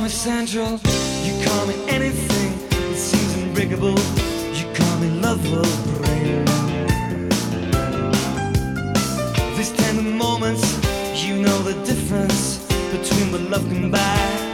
me central, you call me anything that seems unbreakable. You call me love will bring these tender moments. You know the difference between what love can buy